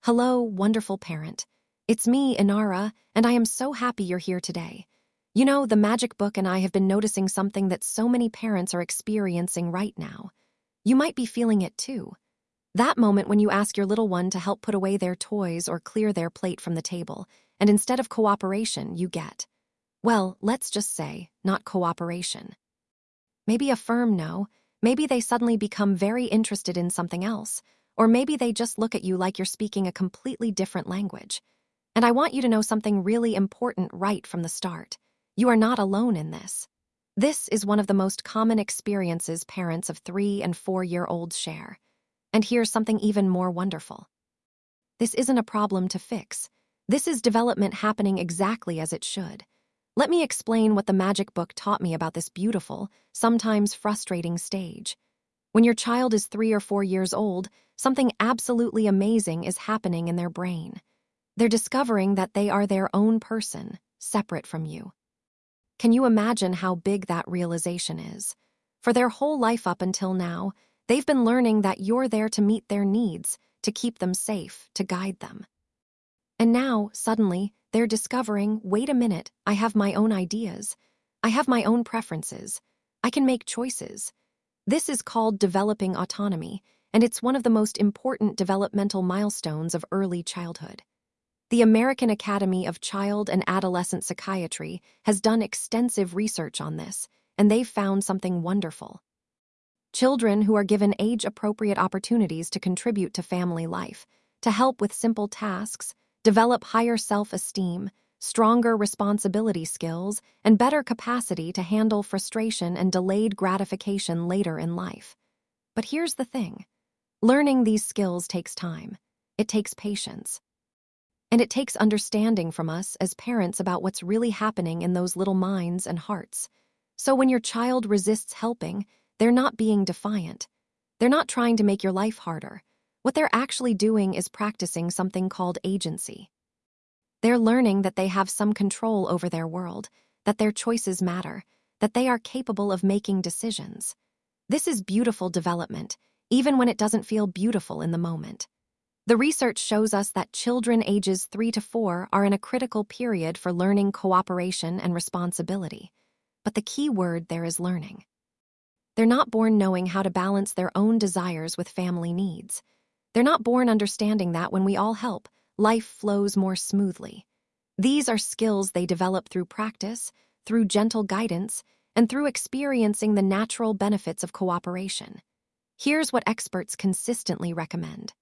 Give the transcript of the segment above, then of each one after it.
Hello, wonderful parent. It's me, Inara, and I am so happy you're here today. You know, the Magic Book and I have been noticing something that so many parents are experiencing right now. You might be feeling it too. That moment when you ask your little one to help put away their toys or clear their plate from the table, and instead of cooperation, you get, well, let's just say, not cooperation. Maybe a firm no, maybe they suddenly become very interested in something else, or maybe they just look at you like you're speaking a completely different language. And I want you to know something really important right from the start. You are not alone in this. This is one of the most common experiences parents of 3- and 4-year-olds share. And here's something even more wonderful. This isn't a problem to fix. This is development happening exactly as it should. Let me explain what the Magic Book taught me about this beautiful, sometimes frustrating stage. When your child is 3 or 4 years old, something absolutely amazing is happening in their brain. They're discovering that they are their own person, separate from you. Can you imagine how big that realization is? For their whole life up until now, they've been learning that you're there to meet their needs, to keep them safe, to guide them. And now, suddenly, they're discovering, wait a minute, I have my own ideas. I have my own preferences. I can make choices. This is called developing autonomy, and it's one of the most important developmental milestones of early childhood. The American Academy of Child and Adolescent Psychiatry has done extensive research on this, and they've found something wonderful. Children who are given age-appropriate opportunities to contribute to family life, to help with simple tasks, develop higher self-esteem, stronger responsibility skills, and better capacity to handle frustration and delayed gratification later in life. But here's the thing. Learning these skills takes time. It takes patience. And it takes understanding from us as parents about what's really happening in those little minds and hearts. So when your child resists helping, they're not being defiant. They're not trying to make your life harder. What they're actually doing is practicing something called agency. They're learning that they have some control over their world, that their choices matter, that they are capable of making decisions. This is beautiful development, even when it doesn't feel beautiful in the moment. The research shows us that children ages 3 to 4 are in a critical period for learning cooperation and responsibility. But the key word there is learning. They're not born knowing how to balance their own desires with family needs. They're not born understanding that when we all help, life flows more smoothly. These are skills they develop through practice, through gentle guidance, and through experiencing the natural benefits of cooperation. Here's what experts consistently recommend.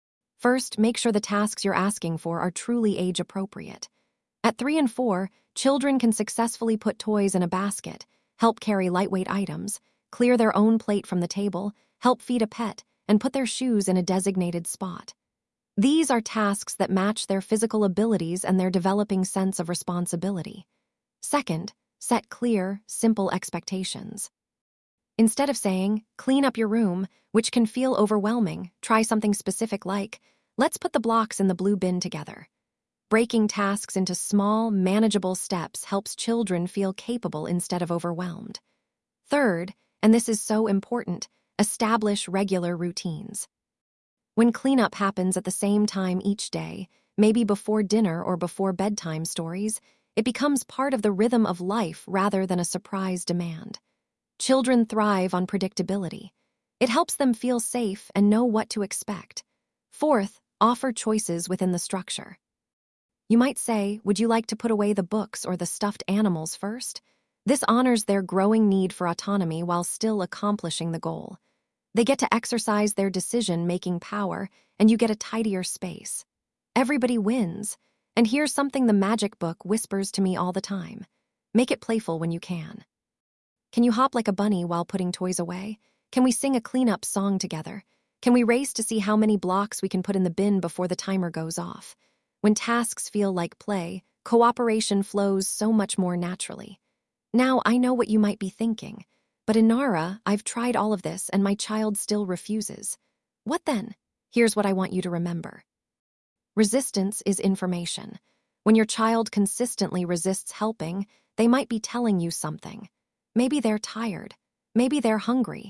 First, make sure the tasks you're asking for are truly age-appropriate. At 3 and 4, children can successfully put toys in a basket, help carry lightweight items, clear their own plate from the table, help feed a pet, and put their shoes in a designated spot. These are tasks that match their physical abilities and their developing sense of responsibility. Second, set clear, simple expectations. Instead of saying, clean up your room, which can feel overwhelming, try something specific like, let's put the blocks in the blue bin together. Breaking tasks into small, manageable steps helps children feel capable instead of overwhelmed. Third, and this is so important, establish regular routines. When cleanup happens at the same time each day, maybe before dinner or before bedtime stories, it becomes part of the rhythm of life rather than a surprise demand. Children thrive on predictability. It helps them feel safe and know what to expect. Fourth, offer choices within the structure. You might say, would you like to put away the books or the stuffed animals first? This honors their growing need for autonomy while still accomplishing the goal. They get to exercise their decision-making power, and you get a tidier space. Everybody wins. And here's something the Magic Book whispers to me all the time. Make it playful when you can. Can you hop like a bunny while putting toys away? Can we sing a cleanup song together? Can we race to see how many blocks we can put in the bin before the timer goes off? When tasks feel like play, cooperation flows so much more naturally. Now, I know what you might be thinking, but Inara, I've tried all of this and my child still refuses. What then? Here's what I want you to remember. Resistance is information. When your child consistently resists helping, they might be telling you something. Maybe they're tired. Maybe they're hungry.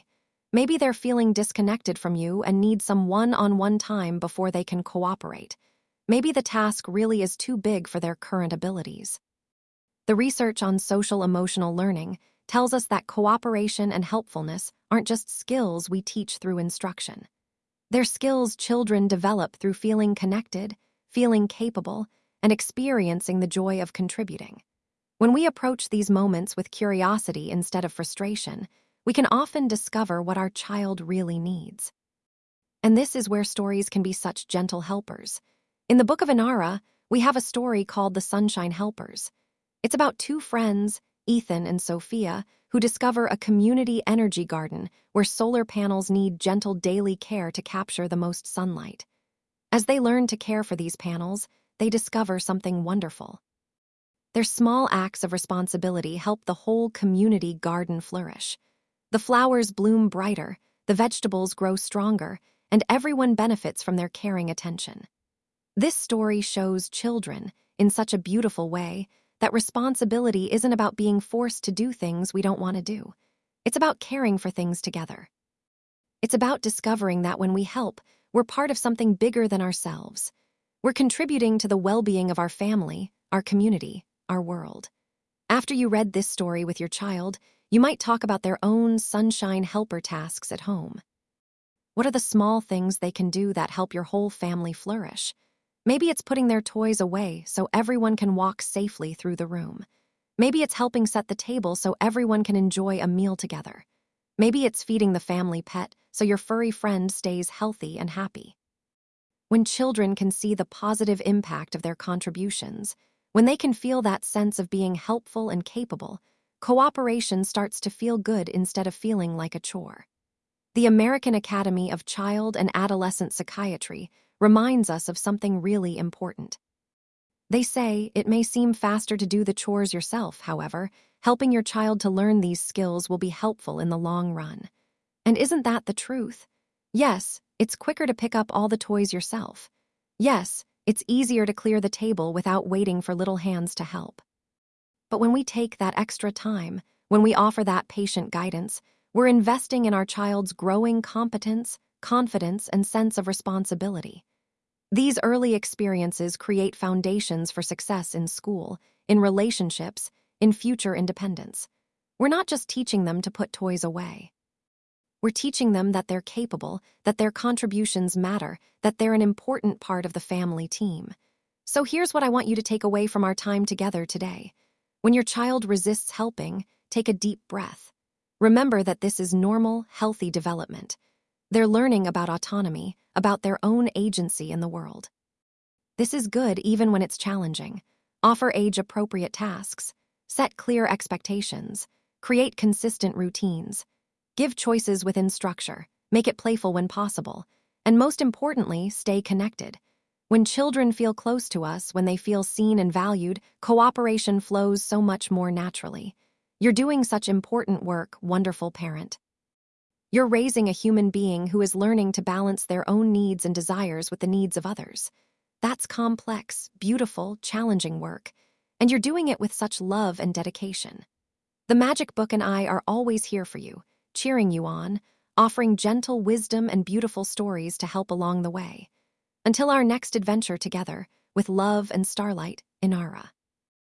Maybe they're feeling disconnected from you and need some one-on-one time before they can cooperate. Maybe the task really is too big for their current abilities. The research on social-emotional learning tells us that cooperation and helpfulness aren't just skills we teach through instruction. They're skills children develop through feeling connected, feeling capable, and experiencing the joy of contributing. When we approach these moments with curiosity instead of frustration, we can often discover what our child really needs. And this is where stories can be such gentle helpers. In the Book of Inara, we have a story called The Sunshine Helpers. It's about two friends, Ethan and Sophia, who discover a community energy garden where solar panels need gentle daily care to capture the most sunlight. As they learn to care for these panels, they discover something wonderful. Their small acts of responsibility help the whole community garden flourish. The flowers bloom brighter, the vegetables grow stronger, and everyone benefits from their caring attention. This story shows children, in such a beautiful way, that responsibility isn't about being forced to do things we don't want to do. It's about caring for things together. It's about discovering that when we help, we're part of something bigger than ourselves. We're contributing to the well-being of our family, our community, our world. After you read this story with your child, you might talk about their own sunshine helper tasks at home. What are the small things they can do that help your whole family flourish? Maybe it's putting their toys away so everyone can walk safely through the room. Maybe it's helping set the table so everyone can enjoy a meal together. Maybe it's feeding the family pet so your furry friend stays healthy and happy. When children can see the positive impact of their contributions, when they can feel that sense of being helpful and capable, cooperation starts to feel good instead of feeling like a chore. The American Academy of Child and Adolescent Psychiatry reminds us of something really important. They say it may seem faster to do the chores yourself, however, helping your child to learn these skills will be helpful in the long run. And isn't that the truth? Yes, it's quicker to pick up all the toys yourself. Yes, it's easier to clear the table without waiting for little hands to help. But when we take that extra time, when we offer that patient guidance, we're investing in our child's growing competence, confidence, and sense of responsibility. These early experiences create foundations for success in school, in relationships, in future independence. We're not just teaching them to put toys away. We're teaching them that they're capable, that their contributions matter, that they're an important part of the family team. So here's what I want you to take away from our time together today. When your child resists helping, take a deep breath. Remember that this is normal, healthy development. They're learning about autonomy, about their own agency in the world. This is good even when it's challenging. Offer age-appropriate tasks. Set clear expectations. Create consistent routines. Give choices within structure. Make it playful when possible. And most importantly, stay connected. When children feel close to us, when they feel seen and valued, cooperation flows so much more naturally. You're doing such important work, wonderful parent. You're raising a human being who is learning to balance their own needs and desires with the needs of others. That's complex, beautiful, challenging work, and you're doing it with such love and dedication. The Magic Book and I are always here for you, cheering you on, offering gentle wisdom and beautiful stories to help along the way. Until our next adventure together, with love and starlight, Inara.